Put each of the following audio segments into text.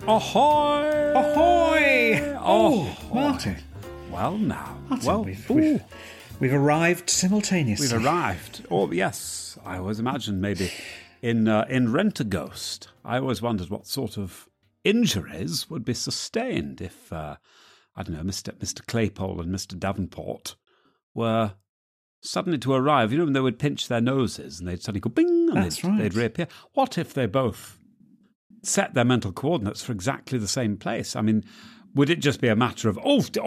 Ahoy! Ahoy! Oh, Martin. Well, now. Martin, we've arrived simultaneously. We've arrived. Oh, yes. I always imagined maybe in Rent-A-Ghost, I always wondered what sort of injuries would be sustained if, I don't know, Mr. Claypole and Mr. Davenport were suddenly to arrive. You know, when they would pinch their noses and they'd suddenly go bing and they'd reappear. What if they both set their mental coordinates for exactly the same place? I mean, would it just be a matter of,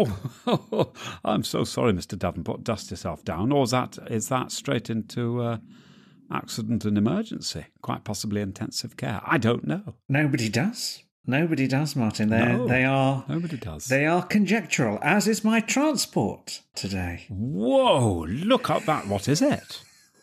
I'm so sorry, Mr. Davenport, dust yourself down, or is that straight into accident and emergency, quite possibly intensive care? I don't know. Nobody does, Martin. Nobody does. They are conjectural, as is my transport today. Whoa, look at that. What is it?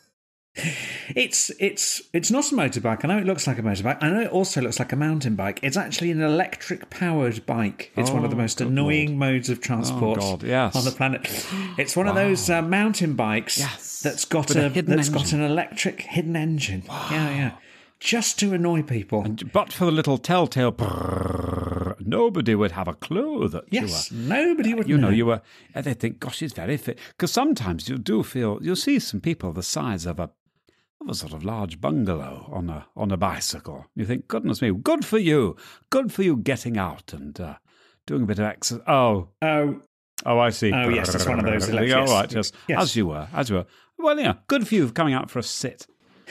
It's not a motorbike. I know it looks like a motorbike. I know it also looks like a mountain bike. It's actually an electric-powered bike. It's one of the most annoying modes of transport on the planet. It's one of those mountain bikes that's got an electric hidden engine. Wow. Yeah. Just to annoy people. But for the little telltale brrr, nobody would have a clue that you were. Yes, nobody would know. You were. They think, gosh, he's very fit. Because sometimes you'll see some people the size of a sort of large bungalow on a bicycle. You think, goodness me, good for you getting out and doing a bit of exercise. Oh, I see. Oh, yes, it's one of those electric. All right, yes. As you were. Well, yeah, good for you for coming out for a sit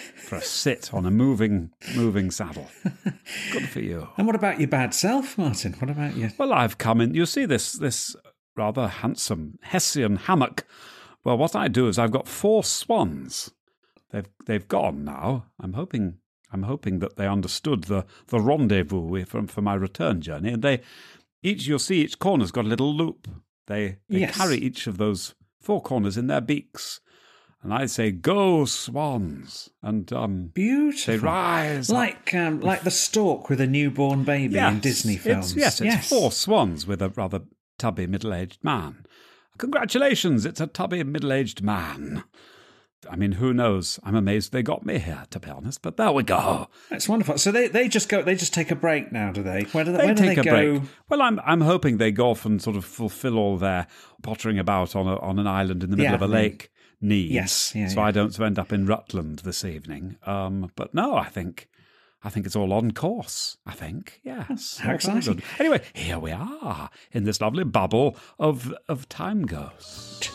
on a moving saddle. Good for you. And what about your bad self, Martin? What about you? Well, I've come in. You see this rather handsome Hessian hammock. Well, what I do is I've got 4 swans. They've gone now. I'm hoping that they understood the rendezvous for my return journey. And you'll see each corner's got a little loop. They carry each of those 4 corners in their beaks. And I say, "Go, swans!" And beautiful. They rise like the stork with a newborn baby in Disney films. It's 4 swans with a rather tubby middle-aged man. Congratulations! It's a tubby middle-aged man. I mean, who knows? I'm amazed they got me here, to be honest. But there we go. That's wonderful. So they just take a break now, do they? Where do they take a go? Break. Well, I'm hoping they go off and sort of fulfil all their pottering about on an island in the middle of a lake needs. Yes. I don't end up in Rutland this evening. But no, I think it's all on course. I think, yes. How exciting! Anyway, here we are in this lovely bubble of Time Ghost.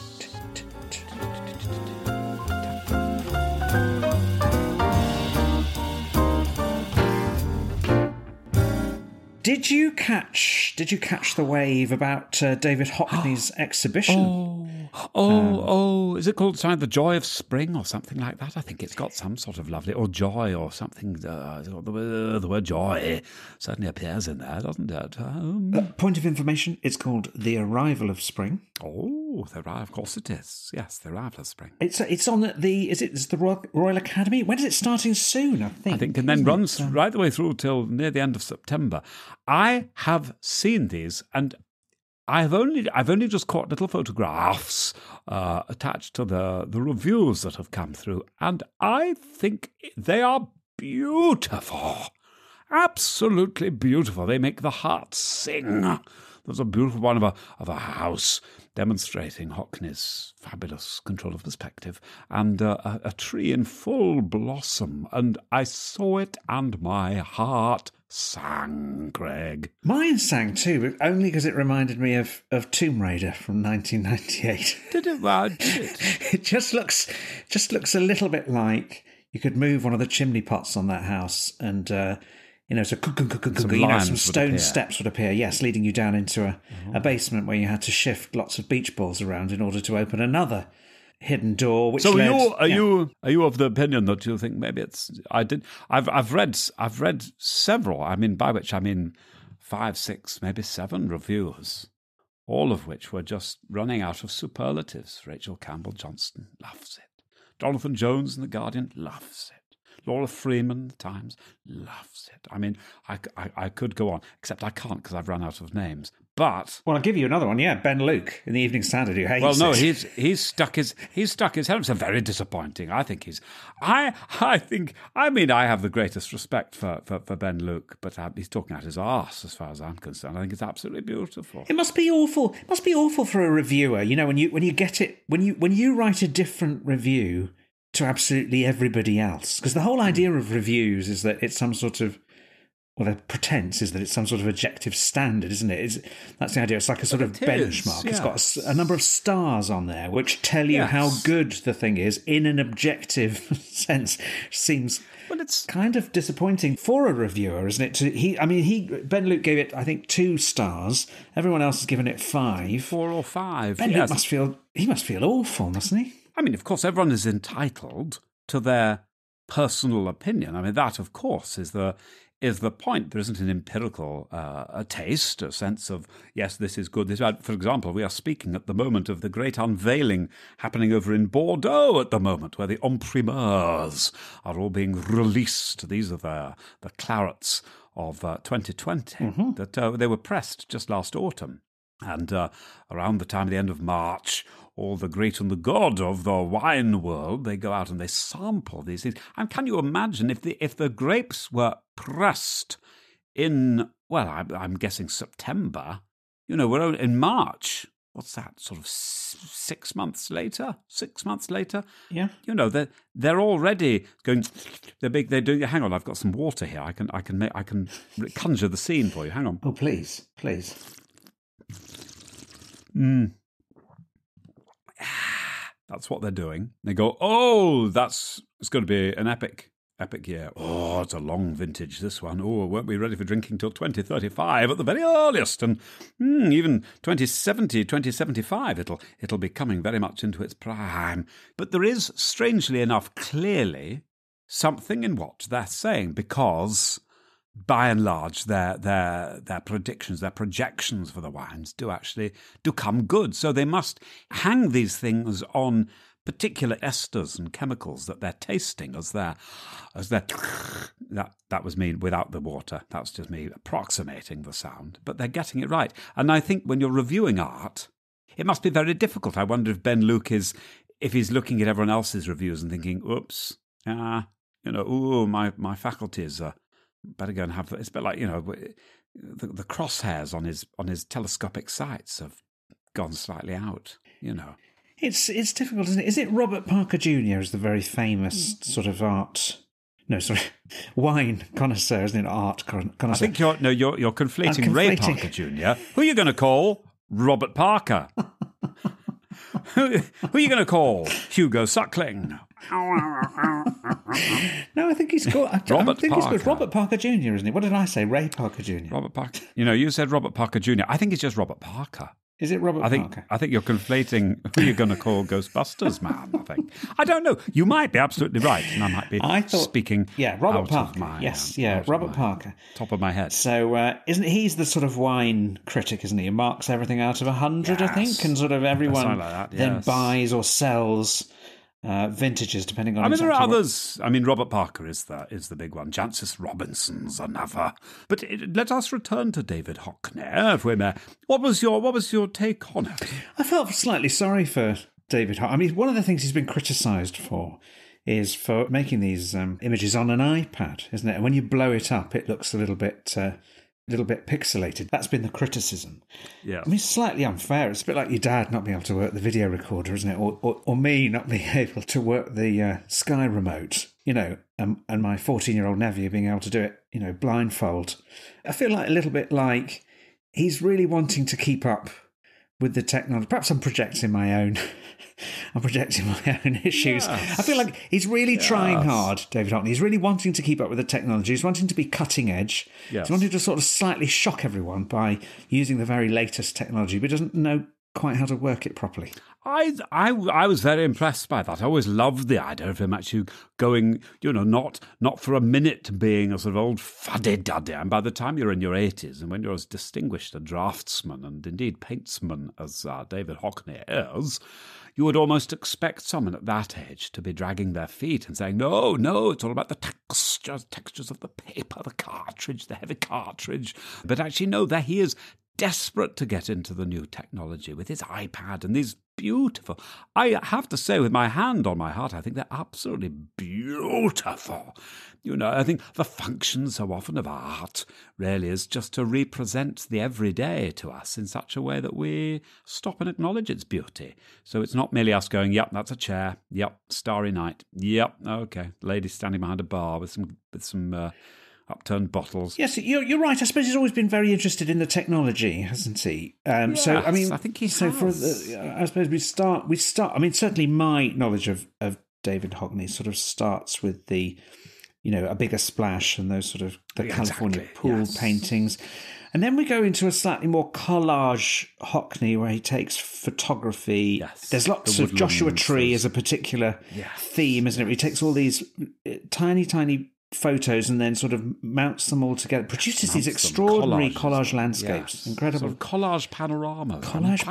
Did you catch the wave about David Hockney's exhibition? Is it called The Joy of Spring or something like that? I think it's got some sort of lovely, or joy or something. The word joy certainly appears in there, doesn't it? Point of information, it's called The Arrival of Spring. Oh, of course it is. Yes, The Arrival of Spring. It's on it's the Royal Academy? When is it starting soon, I think? And then runs right the way through till near the end of September. I have seen these, and I've only just caught little photographs attached to the reviews that have come through, and I think they are beautiful, absolutely beautiful. They make the heart sing. There's a beautiful one of a house demonstrating Hockney's fabulous control of perspective, and a tree in full blossom, and I saw it, and my heart sang, Craig. Mine sang too, but only because it reminded me of Tomb Raider from 1998. Did it? Well, did it? It just looks a little bit like you could move one of the chimney pots on that house, and some stone steps would appear, yes, leading you down into a basement where you had to shift lots of beach balls around in order to open another hidden door. Which are you of the opinion that you think maybe it's? I've read several. I mean, by which I mean 5, 6, maybe 7 reviews, all of which were just running out of superlatives. Rachel Campbell Johnston loves it. Jonathan Jones in The Guardian loves it. Laura Freeman, The Times, loves it. I mean, I could go on, except I can't because I've run out of names. But I'll give you another one. Yeah, Ben Luke in the Evening Standard, who hates well, no, it. he's stuck his head. It's very disappointing. I think I have the greatest respect for Ben Luke, but he's talking out his arse as far as I'm concerned. I think it's absolutely beautiful. It must be awful. It must be awful for a reviewer. You know, when you get it, when you write a different review to absolutely everybody else, because the whole idea of reviews is that it's some sort of, well, the pretense is that it's some sort of objective standard, isn't it? That's the idea. It's like a sort of benchmark. Yes. It's got a number of stars on there which tell you how good the thing is in an objective sense. Seems it's kind of disappointing for a reviewer, isn't it? Ben Luke gave it, I think, 2 stars. Everyone else has given it 5. 4 or 5. Ben Luke must feel awful, mustn't he? I mean, of course, everyone is entitled to their personal opinion. I mean, that, of course, is the point. There isn't an empirical a taste, a sense of, yes, this is good, this is bad. For example, we are speaking at the moment of the great unveiling happening over in Bordeaux at the moment, where the imprimeurs are all being released. These are the clarets of 2020 that they were pressed just last autumn. And around the time of the end of March, all the great and the good of the wine world, they go out and they sample these things. And can you imagine if the grapes were pressed in, well, I'm guessing September, we're only in March. What's that, sort of 6 months later? 6 months later? Yeah. They're already going, they're big, they're doing, hang on, I've got some water here. I can conjure the scene for you. Hang on. Oh, please. That's what they're doing. They go, oh, it's going to be an epic year. Oh, it's a long vintage, this one. Oh, won't be ready for drinking till 2035 at the very earliest. And even 2070, 2075, it'll be coming very much into its prime. But there is, strangely enough, clearly something in what they're saying, because by and large, their predictions, their projections for the wines do come good. So they must hang these things on particular esters and chemicals that they're tasting as that was me without the water. That's just me approximating the sound, but they're getting it right. And I think when you're reviewing art, it must be very difficult. I wonder if Ben Luke if he's looking at everyone else's reviews and thinking, oops, my faculties are, better go and have. It's a bit like the crosshairs on his telescopic sights have gone slightly out. It's difficult, isn't it? Is it Robert Parker Jr. is the very famous sort of wine connoisseur, isn't it? Art connoisseur. I think you're conflating Ray Parker Jr. Who are you going to call Robert Parker? Who are you going to call Hugo Suckling? No, I think he's called Robert Parker Jr., isn't it? What did I say? Ray Parker Jr. Robert Parker. You said Robert Parker Jr. I think it's just Robert Parker. Is it Robert Parker? I think you're conflating who you're going to call Ghostbusters man, I think. I don't know. You might be absolutely right, and I might be speaking Robert Parker. Of my, Robert Parker. Top of my head. So isn't he's the sort of wine critic, isn't he? He marks everything out of 100, I think, and sort of everyone then buys or sells vintages, depending on. There are others. Robert Parker is the big one. Jancis Robinson's another. But let us return to David Hockney, if we may. What was your take on it? I felt slightly sorry for David Hockney. One of the things he's been criticised for is for making these images on an iPad, isn't it? And when you blow it up, it looks a little bit pixelated. That's been the criticism. Yeah. It's slightly unfair. It's a bit like your dad not being able to work the video recorder, isn't it? Or me not being able to work the Sky remote, and my 14-year-old nephew being able to do it, blindfold. I feel like a little bit like he's really wanting to keep up with the technology. Perhaps I'm projecting my own issues. Yes. I feel like he's really trying hard, David Hockney. He's really wanting to keep up with the technology. He's wanting to be cutting edge. Yes. He's wanting to sort of slightly shock everyone by using the very latest technology, but doesn't know quite how to work it properly. I was very impressed by that. I always loved the idea of him actually going, not for a minute being a sort of old fuddy-duddy. And by the time you're in your 80s, and when you're as distinguished a draftsman and indeed paintsman as David Hockney is, you would almost expect someone at that age to be dragging their feet and saying, no, it's all about the textures of the paper, the cartridge, the heavy cartridge. But actually, no, there he is, desperate to get into the new technology with his iPad and these beautiful. I have to say, with my hand on my heart, I think they're absolutely beautiful. You know, I think the function so often of art really is just to represent the everyday to us in such a way that we stop and acknowledge its beauty. So it's not merely us going, yep, that's a chair, yep, starry night, yep, okay, lady standing behind a bar with some upturned bottles. Yes, you're right. I suppose he's always been very interested in the technology, hasn't he? Yes, so I mean, I think he so has. I suppose we start. I mean, certainly my knowledge of David Hockney sort of starts with the, A Bigger Splash and those sort of the California pool paintings. And then we go into a slightly more collage Hockney where he takes photography. Yes, there's lots of Joshua Tree as a particular theme, isn't it? He takes all these tiny photos and then sort of mounts them all together, produces these extraordinary collage landscapes. Incredible. Sort of collage panoramas.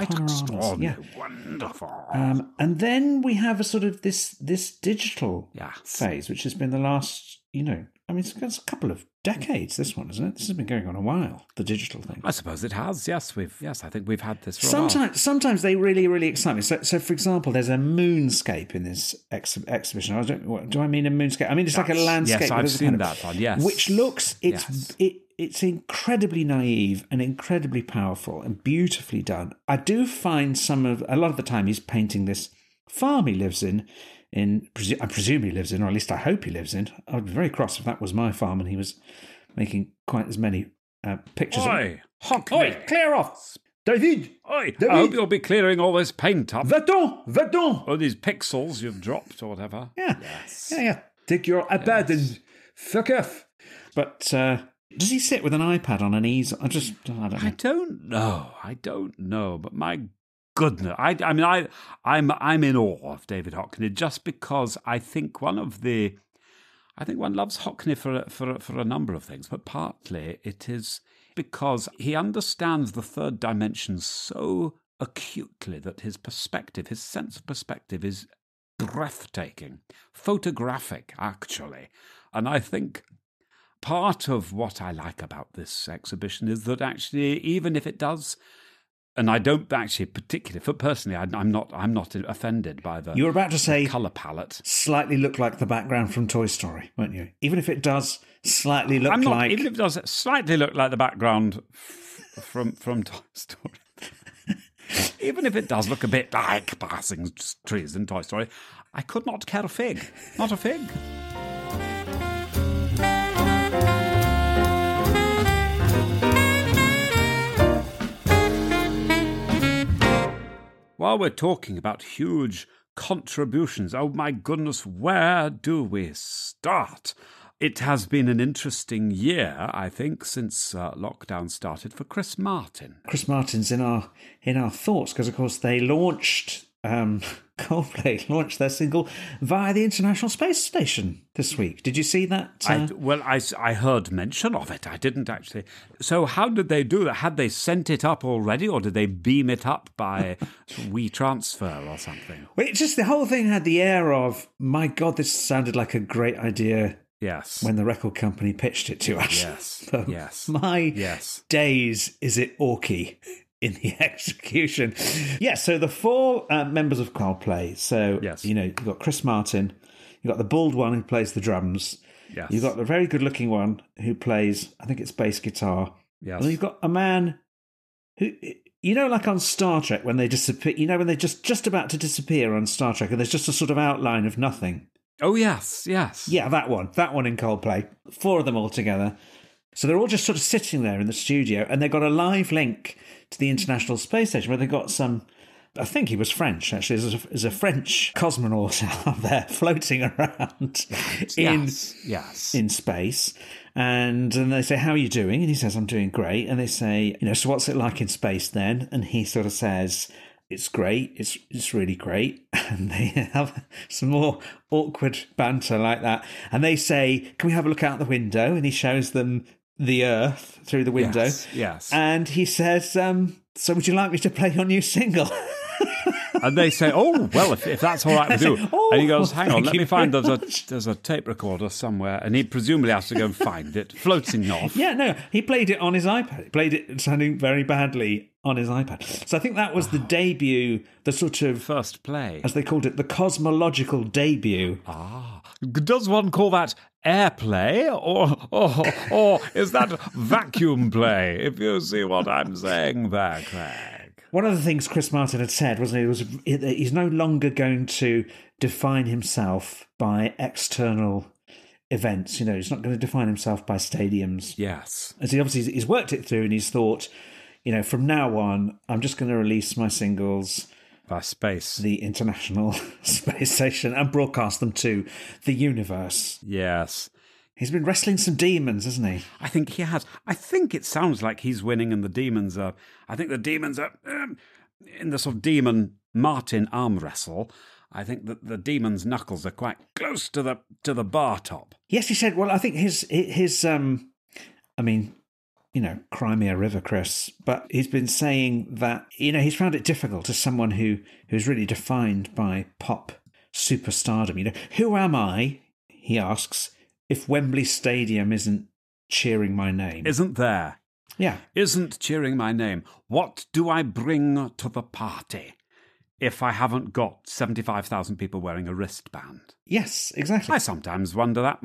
Wonderful. And then we have a sort of this digital phase, which has been the last, it's a couple of decades, this one, isn't it? This has been going on a while, the digital thing. I suppose it has, yes. I think we've had this for a while. Sometimes they really, really excite me. So, for example, there's a moonscape in this exhibition. Do I mean a moonscape? I mean, it's like a landscape. Yes, I've seen that one, yes. Which looks, it's incredibly naive and incredibly powerful and beautifully done. I do find a lot of the time he's painting this farm he lives in, I presume he lives in, or at least I hope he lives in. I would be very cross if that was my farm and he was making quite as many pictures. Oi, Oi, clear off! David! Oi, I hope you'll be clearing all this paint up. Va-t'en! All these pixels you've dropped or whatever. Yeah. Yes. Yeah. Take your iPad and fuck off. But does he sit with an iPad on an easel? I don't know. I don't know. But my goodness, I'm in awe of David Hockney just because I think one loves Hockney for a number of things, but partly it is because he understands the third dimension so acutely that his sense of perspective is breathtaking, photographic, actually. And I think part of what I like about this exhibition is that actually, even if it does. And I don't actually particularly, personally, I'm not offended by the. You were about to say colour palette. Slightly look like the background from Toy Story, weren't you? Even if it does slightly look even if it does slightly look like the background from Toy Story. Even if it does look a bit like passing trees in Toy Story, I could not care a fig. Not a fig. While we're talking about huge contributions, oh my goodness, where do we start? It has been an interesting year, I think, since lockdown started for Chris Martin. Chris Martin's in our thoughts because, of course, they launched. Coldplay launched their single via the International Space Station this week. Did you see that? I heard mention of it. I didn't actually. So how did they do that? Had they sent it up already, or did they beam it up by WeTransfer or something? Well, it's just the whole thing had the air of, my God, this sounded like a great idea. Yes. When the record company pitched it to us. Yes. So yes. Days, is it orky in the execution? Yeah, so the four members of Coldplay. So, you've got Chris Martin, you've got the bald one who plays the drums. Yes. You've got the very good-looking one who plays, I think it's bass guitar. Yes. And then you've got a man who, like on Star Trek when they disappear, when they're just about to disappear on Star Trek and there's just a sort of outline of nothing. Oh, yes. Yeah, that one in Coldplay. Four of them all together. So they're all just sort of sitting there in the studio and they've got a live link to the International Space Station where they've got some, I think he was French, actually. There's a French cosmonaut out there floating around in space. And they say, how are you doing? And he says, I'm doing great. And they say, so what's it like in space then? And he sort of says, it's great. It's really great. And they have some more awkward banter like that. And they say, can we have a look out the window? And he shows them the Earth through the window. Yes. And he says, so would you like me to play your new single? And they say, oh, well, if that's all right with you. And he goes, hang on, let me find, there's a tape recorder somewhere. And he presumably has to go and find it, floating off. Yeah, no, he played it on his iPad. He played it sounding very badly on his iPad. So I think that was the debut, the sort of... First play. As they called it, the cosmological debut. Does one call that airplay or is that vacuum play, if you see what I'm saying there, Craig? One of the things Chris Martin had said, wasn't he, he's no longer going to define himself by external events. You know, he's not going to define himself by stadiums. Yes. As he's worked it through and he's thought, you know, from now on, I'm just going to release my singles by space, the International Space Station, and broadcast them to the universe. Yes. He's been wrestling some demons, hasn't he? I think he has. I think it sounds like he's winning and the demons are... I think the demons are... in the sort of demon Martin arm wrestle, I think that the demon's knuckles are quite close to the bar top. Yes, he said, well, I think his I mean... You know, Crimea River, Chris. But he's been saying that, you know, he's found it difficult as someone who's really defined by pop superstardom. You know, who am I, he asks, if Wembley Stadium isn't cheering my name? Isn't there? Yeah. Isn't cheering my name. What do I bring to the party if I haven't got 75,000 people wearing a wristband? Yes, exactly. I sometimes wonder that.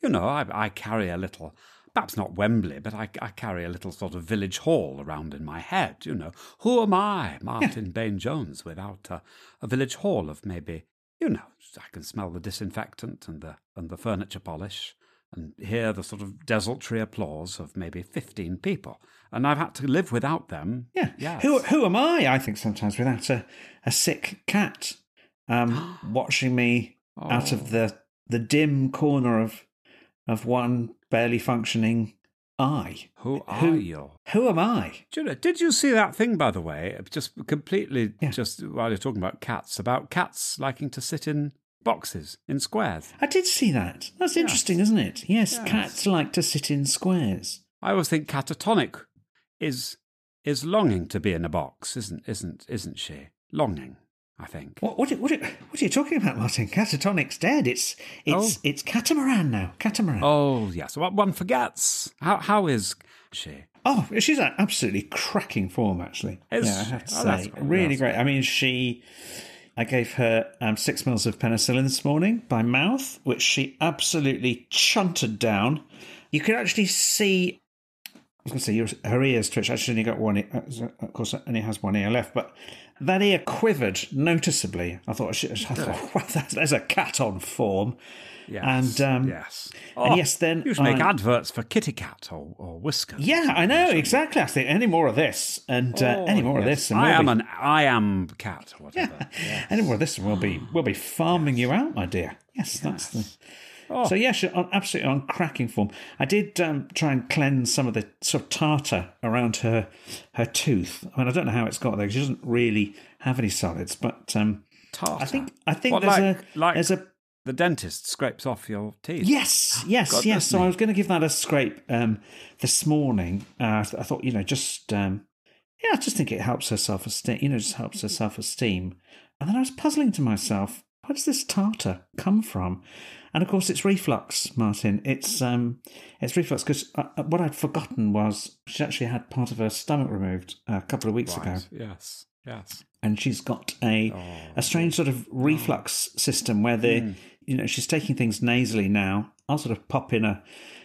I carry a little... Perhaps not Wembley, but I carry a little sort of village hall around in my head, you know. Who am I, Martin Bain-Jones, without a village hall of maybe, you know, I can smell the disinfectant and the furniture polish and hear the sort of desultory applause of maybe 15 people. And I've had to live without them. Yeah. Yes. Who am I think, sometimes without a sick cat watching me out of the dim corner of one barely functioning eye. Who are you? Who am I? Did you see that thing, by the way, just completely, just while you're talking about cats liking to sit in boxes, in squares? I did see that. That's interesting, isn't it? Yes, cats like to sit in squares. I always think Catatonic is longing to be in a box, isn't she? Longing, I think. What are you talking about, Martin? Catatonic's dead. It's Catamaran now. Catamaran. Oh yes. One forgets. How is she? Oh, she's an absolutely cracking form, actually. I have to say, really great. I mean, I gave her 6 mils of penicillin this morning by mouth, which she absolutely chunted down. You could actually see. I was going to say her ears twitch. Actually, only got one. Of course, it only has one ear left, but. That ear quivered noticeably. I thought, well, there's a cat on form. Yes. And, yes. And yes, then... You should make adverts for Kitty Cat or Whiskers. Yeah, I know, exactly. I think any more of this and any more of this. And I am cat or whatever. Yeah. Yes. Any more of this and we'll be farming you out, my dear. Yes, that's the... So, yeah, she's absolutely on cracking form. I did try and cleanse some of the sort of tartar around her tooth. I mean, I don't know how it's got there because she doesn't really have any solids. But tartar? I think there's a... The dentist scrapes off your teeth? Yes. So I was going to give that a scrape this morning. I thought, you know, I just think it helps her self-esteem. You know, just helps her self-esteem. And then I was puzzling to myself, where does this tartar come from? And of course, it's reflux, Martin. It's reflux because what I'd forgotten was she actually had part of her stomach removed a couple of weeks ago. Yes. And she's got a strange sort of reflux system where she's taking things nasally now. I'll sort of pop in a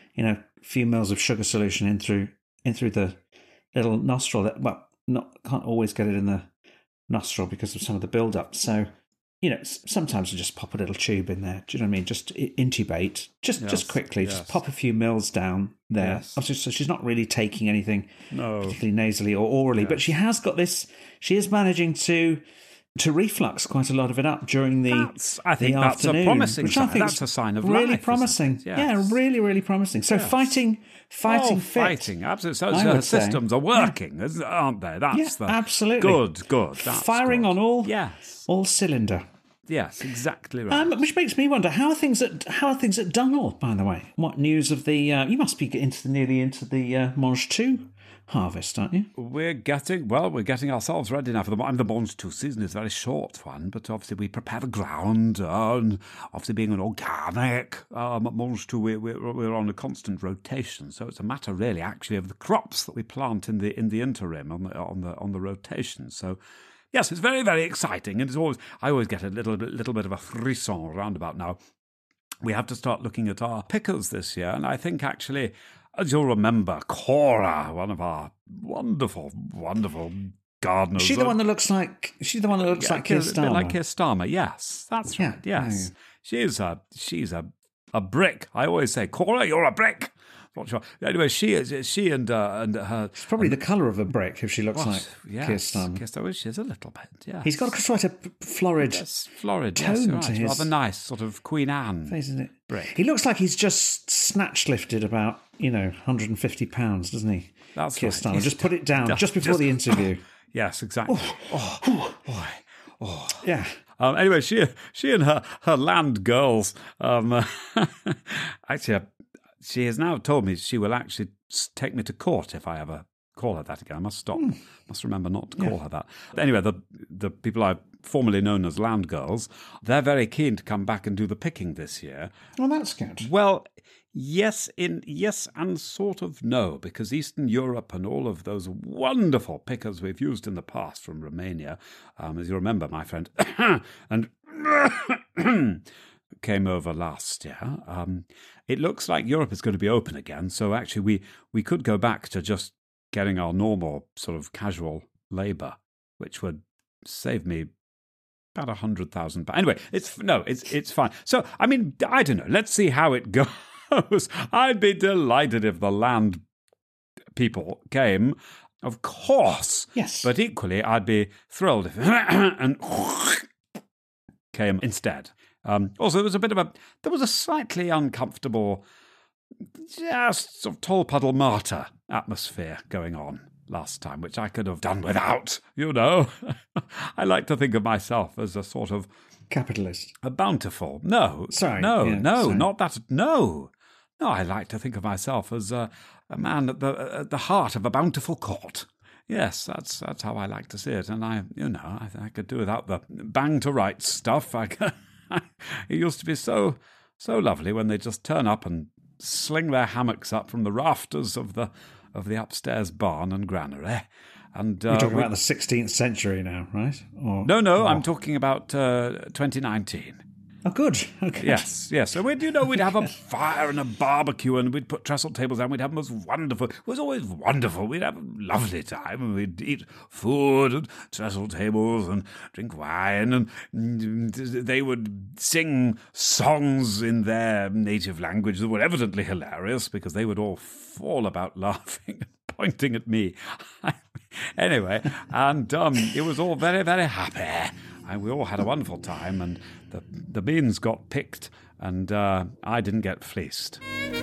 few mils of sugar solution in through the little nostril. Can't always get it in the nostril because of some of the build-up. So. You know, sometimes I just pop a little tube in there. Do you know what I mean? Just intubate, just quickly, just pop a few mils down there. Yes. So she's not really taking anything particularly nasally or orally, but she has got this. She is managing to reflux quite a lot of it up during the afternoon, that's a promising sign. That's a sign of really life, promising. Yes. Yeah, really, really promising. So fighting fit. Fighting, absolutely. So her systems are working, aren't they? That's absolutely good. That's firing good. on all cylinder. Yes, exactly right. Which makes me wonder, how are things at Dunwell, by the way? What news of the... you must be nearly into the Mange 2 harvest, aren't you? We're getting ourselves ready now for the Mange Tout season. Is a very short one, but obviously we prepare the ground, and obviously being an organic Mange Tout, we're on a constant rotation. So it's a matter really, actually, of the crops that we plant in the interim on the rotation. So. Yes, it's very, very exciting, and I always get a little bit of a frisson roundabout now. We have to start looking at our pickers this year, and I think actually, as you'll remember, Cora, one of our wonderful, wonderful gardeners. She's the one that looks like Keir Starmer. Like Keir Starmer, yes, that's right. Yes, yeah. She's a brick. I always say, Cora, you're a brick. Not sure. Anyway, she and her. It's probably the colour of a brick if she looks like Keir Starmer. Keir Starmer, she is a little bit, yeah. He's got quite a florid tone to his... rather nice, sort of Queen Anne face, isn't it? Brick. He looks like he's just snatch lifted about, 150 pounds, doesn't he? That's Keir right. Starmer. Just put it down just before the interview. Yes, exactly. Yeah. Anyway, she and her land girls, actually, she has now told me she will actually take me to court if I ever call her that again. I must stop. Must remember not to call her that. Anyway, the people I've formerly known as land girls, they're very keen to come back and do the picking this year. Well, that's good. Well, yes and sort of no, because Eastern Europe and all of those wonderful pickers we've used in the past from Romania, as you remember, my friend, and came over last year. It looks like Europe is going to be open again, so actually we could go back to just getting our normal sort of casual labour, which would save me about 100,000. Anyway, it's fine. So I mean, I don't know. Let's see how it goes. I'd be delighted if the land people came, of course. Yes, but equally, I'd be thrilled if and came instead. Also, there was a slightly uncomfortable, just sort of toll puddle martyr atmosphere going on last time, which I could have done without, I like to think of myself as a sort of... capitalist. A bountiful. No. Sorry. No, yeah, no, sorry. Not that. No. No, I like to think of myself as a man at the heart of a bountiful court. Yes, that's how I like to see it. And I could do without the bang to rights stuff. It used to be so lovely when they just turn up and sling their hammocks up from the rafters of the upstairs barn and granary. And You're talking about the 16th century now, right? No, I'm talking about 2019. Oh, good. Okay. Yes. So we'd have a fire and a barbecue, and we'd put trestle tables down. We'd have the most wonderful. It was always wonderful. We'd have a lovely time, and we'd eat food and trestle tables and drink wine, and they would sing songs in their native language that were evidently hilarious because they would all fall about laughing and pointing at me. Anyway, and it was all very, very happy. And we all had a wonderful time, and the beans got picked, and I didn't get fleeced.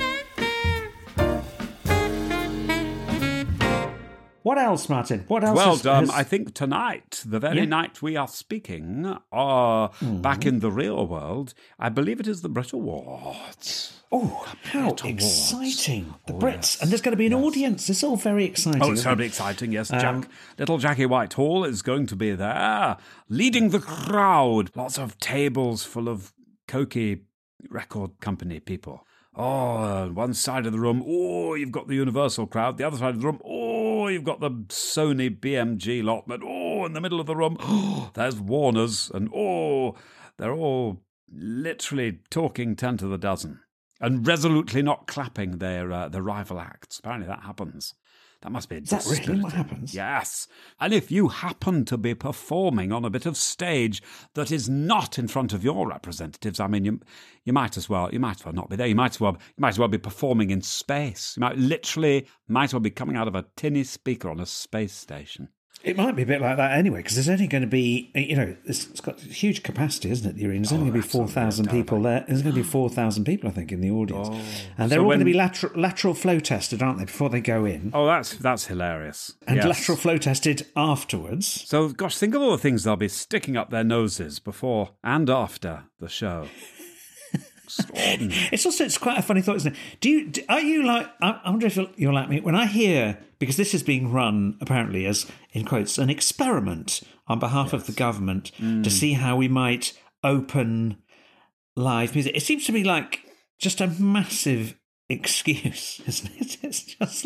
What else, Martin? What else? Well, I think tonight, the very night we are speaking, back in the real world, I believe it is the Brit Awards. Oh, how exciting. The Brits. Yes. And there's going to be an audience. It's all very exciting. Oh, it's terribly exciting, yes. Little Jackie Whitehall is going to be there, leading the crowd. Lots of tables full of cokey record company people. Oh, one side of the room, you've got the Universal crowd. The other side of the room, you've got the Sony BMG lot. But, in the middle of the room, there's Warner's. And, they're all literally talking 10 to the dozen. And resolutely not clapping their rival acts. Apparently that happens. That must be Is that really what happens? Yes. And if you happen to be performing on a bit of stage that is not in front of your representatives, I mean, you might as well not be there. You might as well be performing in space. You might well be coming out of a tinny speaker on a space station. It might be a bit like that anyway, because there's only going to be, it's got huge capacity, isn't it, the arena? There's only going to be 4,000 people there. There's going to be 4,000 people, I think, in the audience. And they're all going to be lateral flow tested, aren't they, before they go in? Oh, that's hilarious. And lateral flow tested afterwards. So, gosh, think of all the things they'll be sticking up their noses before and after the show. Extraordinary. It's quite a funny thought, isn't it? Are you like? I wonder if you're like me when I hear, because this is being run apparently as, in quotes, an experiment on behalf of the government to see how we might open live music. It seems to me like just a massive excuse, isn't it? It's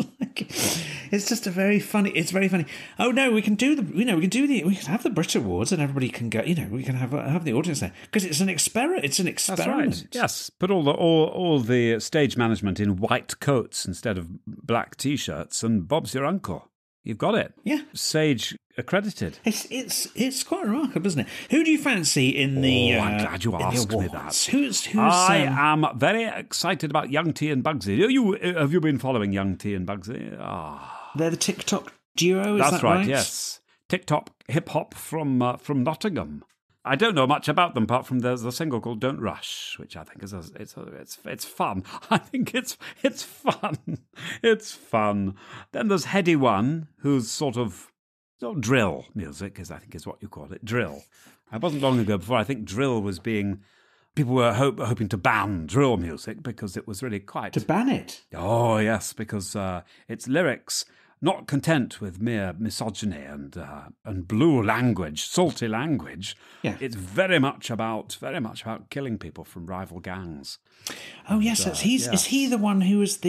just very funny. Oh no, we can have the Brit Awards and everybody can go, we can have the audience there because it's an experiment. It's an experiment. That's right. Yes, put all the stage management in white coats instead of black t-shirts, and Bob's your uncle. You've got it. Yeah. Sage accredited. It's quite remarkable, isn't it? Who do you fancy in the I'm glad you asked me that. Who's I am very excited about Young T and Bugsy. Have you been following Young T and Bugsy? They're the TikTok duo, is That's that right? Right, yes. TikTok hip-hop from Nottingham. I don't know much about them apart from there's a single called "Don't Rush," which I think is it's fun. I think it's fun. It's fun. Then there's Heady One, who's sort of drill music, I think is what you call it, drill. It wasn't long ago before I think drill was being. People were hoping to ban drill music because it was really quite to ban it. Oh yes, because its lyrics. Not content with mere misogyny and blue language, salty language, it's very much about killing people from rival gangs. Oh yes, is he the one who was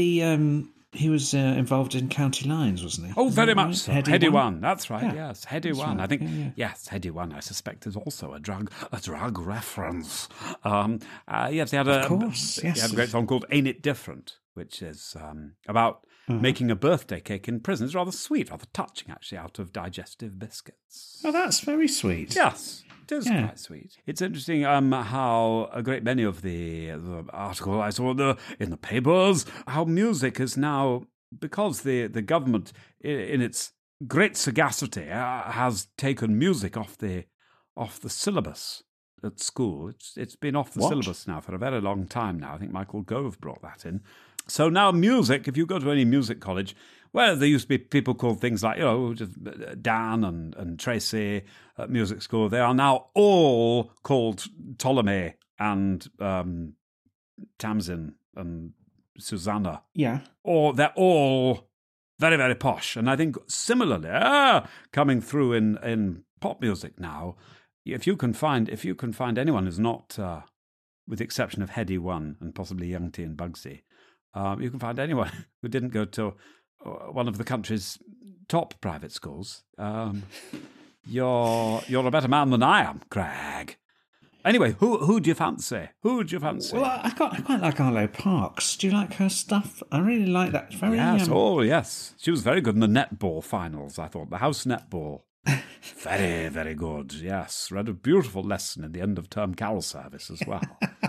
involved in County Lines, wasn't he? Oh, very much so. Heady One. That's right. Yeah. Yes, Heady One. Right. I think yes, Heady One. I suspect is also a drug reference. Yes, he had of course. He had a great song called "Ain't It Different," which is about. Making a birthday cake in prison. It's rather sweet, rather touching, actually, out of digestive biscuits. Oh, that's very sweet. Yes, it is quite sweet. It's interesting how a great many of the articles I saw in the papers, how music is now, because the government, in its great sagacity, has taken music off the syllabus at school. It's been off the syllabus now for a very long time now. I think Michael Gove brought that in. So now music, if you go to any music college, well, there used to be people called things like, just Dan and Tracy at music school. They are now all called Ptolemy and Tamsin and Susanna. Yeah. Or they're all very, very posh. And I think similarly, coming through in pop music now, if you can find anyone who's not, with the exception of Heady One and possibly Young T and Bugsy, you can find anyone who didn't go to one of the country's top private schools. You're a better man than I am, Craig. Anyway, who do you fancy? Well, I quite like Arlo Parks. Do you like her stuff? I really like that. Yes, yes. She was very good in the netball finals, I thought. The house netball. Very, very good, yes. Read a beautiful lesson in the end-of-term carol service as well.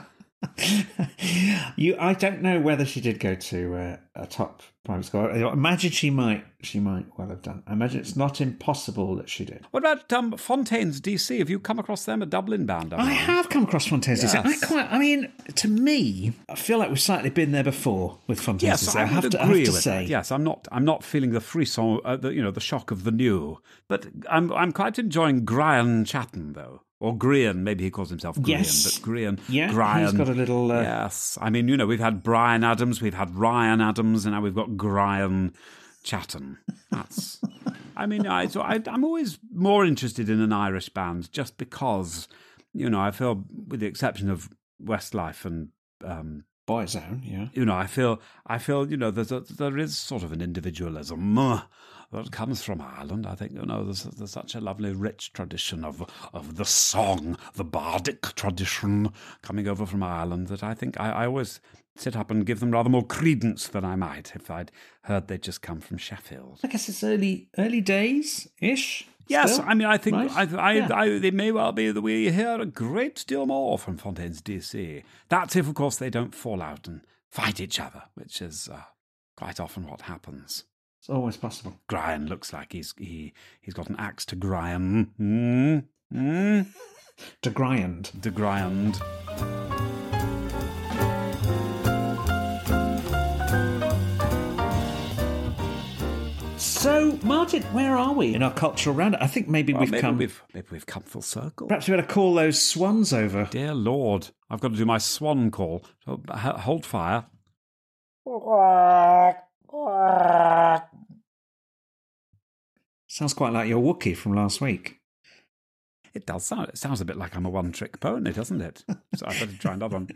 I don't know whether she did go to a top private school. I imagine she might well have done. I imagine it's not impossible that she did. What about Fontaines DC? Have you come across them, a Dublin band? I have come across Fontaines DC. To me, I feel like we've slightly been there before with Fontaines DC. I have to agree with say. That. Yes, I'm not feeling the frisson, the shock of the new. But I'm quite enjoying Brian Chatton though. Or Grian, maybe he calls himself Grian, but Grian. Yeah, Brian, he's got a little... Yes, I mean, we've had Brian Adams, we've had Ryan Adams, and now we've got Brian Chatton. That's... I'm always more interested in an Irish band just because, I feel, with the exception of Westlife and... Boyzone, yeah. I feel, there is sort of an individualism that comes from Ireland. I think, there's such a lovely, rich tradition of the song, the bardic tradition coming over from Ireland that I think I always sit up and give them rather more credence than I might if I'd heard they'd just come from Sheffield. I guess it's early days-ish. Yes, still? I think right? it may well be that we hear a great deal more from Fontaines DC. That's if, of course, they don't fall out and fight each other, which is quite often what happens. It's always possible. Brian looks like he's got an axe to grind. To grind. To grind. So So, Martin, where are we in our cultural roundup? I think maybe we've come full circle. Perhaps we better call those swans over. Dear Lord, I've got to do my swan call. So, hold fire. Sounds quite like your Wookiee from last week. It does sound. It sounds a bit like I'm a one-trick pony, doesn't it? So I better try another one.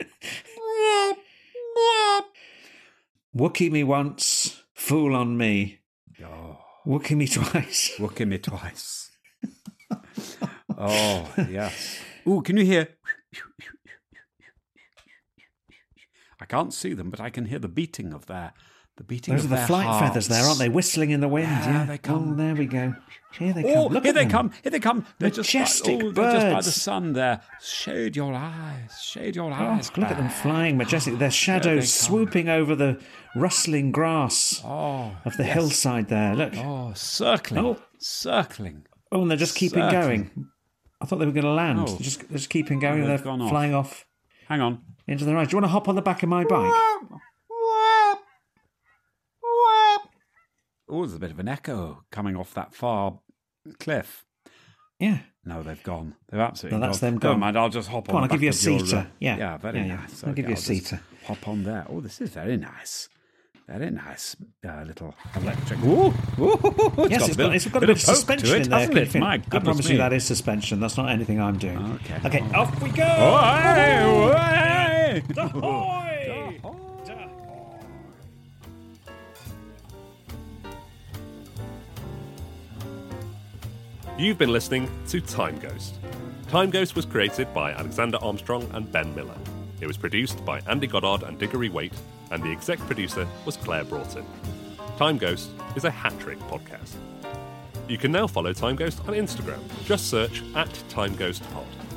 Wookie me once, fool on me. Oh. Wookie me twice. Wookie me twice. Oh, yes. Ooh, can you hear? I can't see them, but I can hear the beating of their... Those are the flight feathers there, aren't they? Whistling in the wind. Yeah, they come. Oh, there we go. Here they come. Look here at they them. come. Here they come. They're majestic birds. They're just by the sun there. Shade your eyes. Shade your eyes. Look at them flying majestic. Their shadows swooping over the rustling grass of the hillside there. Look. Oh, circling. Circling. Oh, and they're just keeping going. I thought they were going to land. They're just keeping going. They're flying off. Hang on. Into the right. Do you want to hop on the back of my bike? Oh, there's a bit of an echo coming off that far cliff. Yeah. No, they've gone. They've absolutely gone. That's them gone. gone. Never mind, I'll just hop on. I'll give you a seater. Yeah, very nice. I'll give you a seater. Hop on there. Oh, this is very nice. Very nice little electric. Ooh, it's got a bit of suspension in there. Hasn't it? My goodness, I promise you that is suspension. That's not anything I'm doing. Okay, off we go. Ahoy! Ahoy! You've been listening to Time Ghost. Time Ghost was created by Alexander Armstrong and Ben Miller. It was produced by Andy Goddard and Diggory Waite, and the exec producer was Claire Broughton. Time Ghost is a hat-trick podcast. You can now follow Time Ghost on Instagram. Just search @TimeGhostPod.